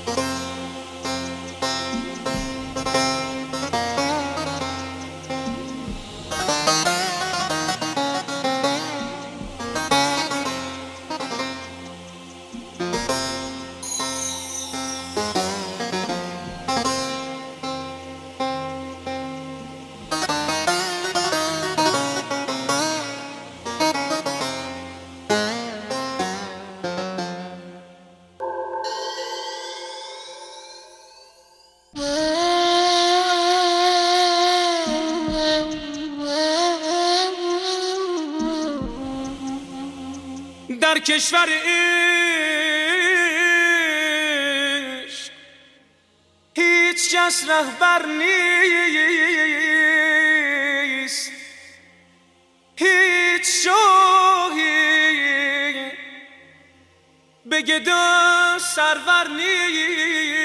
در کشور عشق هیچ کس رهبر نیست، هیچ شاهی به گدا سرور نیست.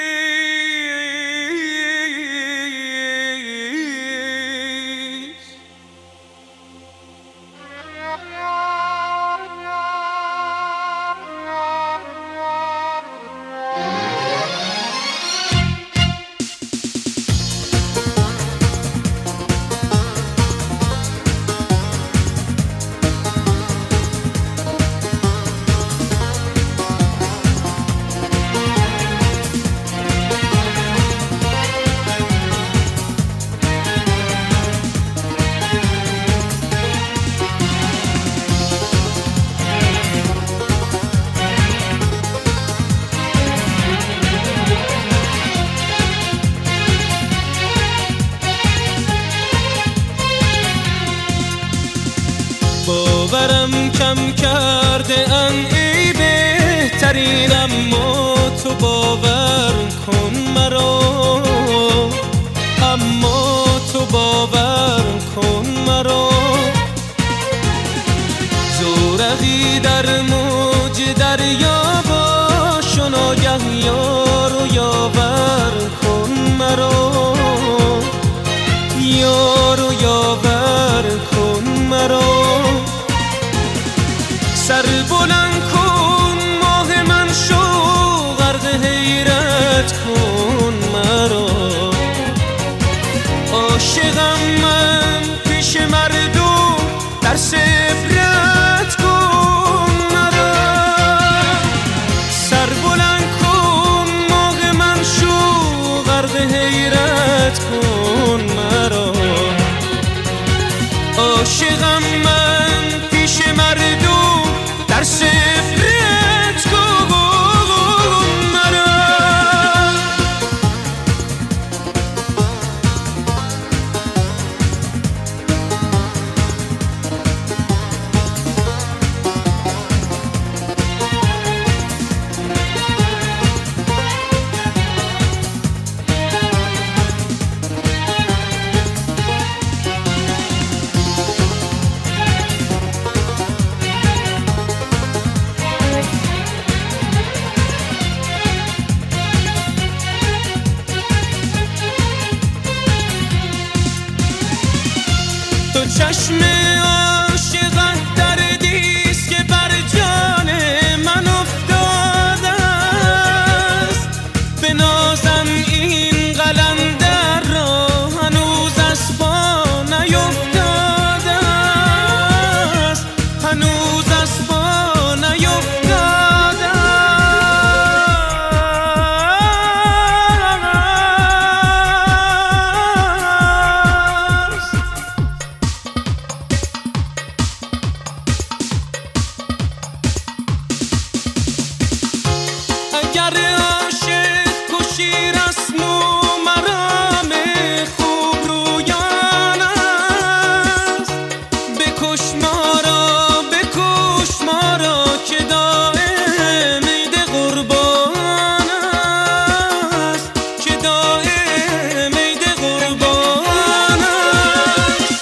باورم کم کرده ان ای بهترین، اما تو باور کن مرا، اما تو باور کن مرا. زورقی در موج دریا باش و ناگه یار و یاور کن مرا، یار و یاور کن مرا. سر بلند کن ماه من شو، غرق حیرت کن مرا. عاشقم من پیش مردم، در عبرت کن مرا. سر بلند کن ماه من شو، غرق حیرت کن مرا. عاشقم من پیش مردم، در سفرت کن مرا. تو چشم عاشقان دردیست که بر جان من افتاده است. بنازم این قلندر را هنوز از پا نیفتاده است، هنوز از پا نیفتاده است. اگر عاشق کشی رسم و مرام خوب رویان است، بکش ما را، بکش ما را که دائم عید قربان است، که دائم عید قربان است.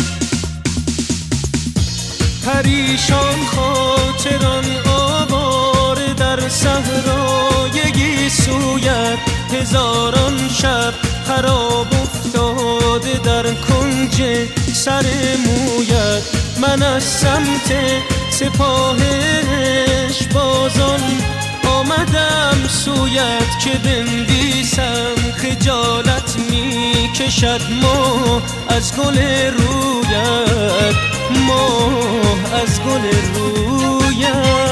پریشان خاطران آواره در صحرای گیسویت، هزاران شب خراب افتاده در کنج سر مویت. من از سمت سپاهش بازان آمدم سویت که بنویسم خجالت می کشد ماه از گل رویت، ماه از گل رویت.